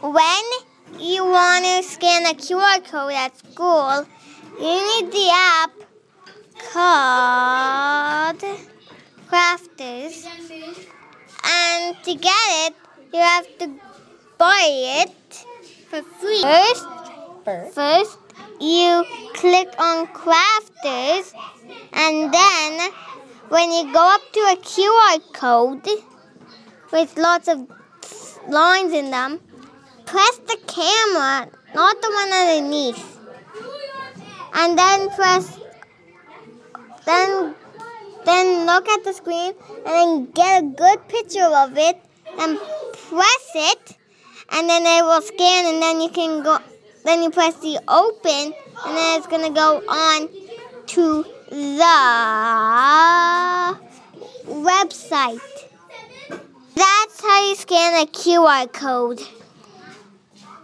when you want to scan a QR code at school, you need the app called Crafters. And to get it, you have to buy it for free. First, you click on Crafters, and then when you go up to a QR code with lots of lines in them, press the camera, not the one underneath, and then then look at the screen and then get a good picture of it and press it, and then it will scan, and then you can go. Then you press the open, and then it's gonna go on to the website. That's how you scan a QR code.